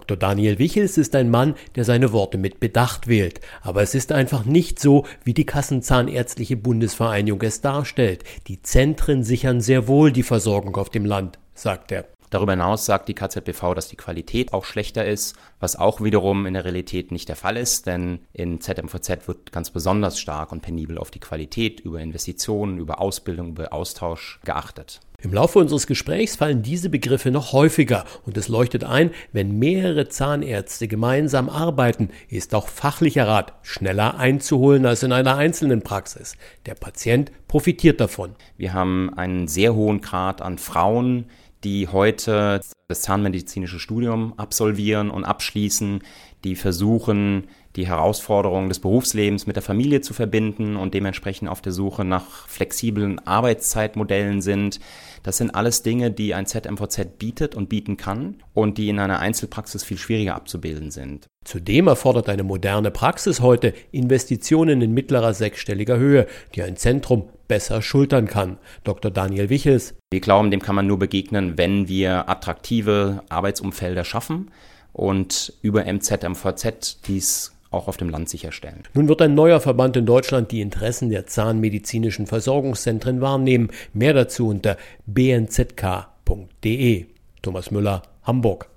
Dr. Daniel Wichels ist ein Mann, der seine Worte mit Bedacht wählt. Aber es ist einfach nicht so, wie die Kassenzahnärztliche Bundesvereinigung es darstellt. Die Zentren sichern sehr wohl die Versorgung auf dem Land, sagt er. Darüber hinaus sagt die KZBV, dass die Qualität auch schlechter ist, was auch wiederum in der Realität nicht der Fall ist, denn in ZMVZ wird ganz besonders stark und penibel auf die Qualität über Investitionen, über Ausbildung, über Austausch geachtet. Im Laufe unseres Gesprächs fallen diese Begriffe noch häufiger und es leuchtet ein, wenn mehrere Zahnärzte gemeinsam arbeiten, ist auch fachlicher Rat schneller einzuholen als in einer einzelnen Praxis. Der Patient profitiert davon. Wir haben einen sehr hohen Grad an Frauen, die heute das zahnmedizinische Studium absolvieren und abschließen, die versuchen, die Herausforderungen des Berufslebens mit der Familie zu verbinden und dementsprechend auf der Suche nach flexiblen Arbeitszeitmodellen sind. Das sind alles Dinge, die ein ZMVZ bietet und bieten kann und die in einer Einzelpraxis viel schwieriger abzubilden sind. Zudem erfordert eine moderne Praxis heute Investitionen in mittlerer sechsstelliger Höhe, die ein Zentrum besser schultern kann. Dr. Daniel Wichels. Wir glauben, dem kann man nur begegnen, wenn wir attraktive Arbeitsumfelder schaffen und über MZMVZ dies auch auf dem Land sicherstellen. Nun wird ein neuer Verband in Deutschland die Interessen der zahnmedizinischen Versorgungszentren wahrnehmen. Mehr dazu unter bnzk.de. Thomas Müller, Hamburg.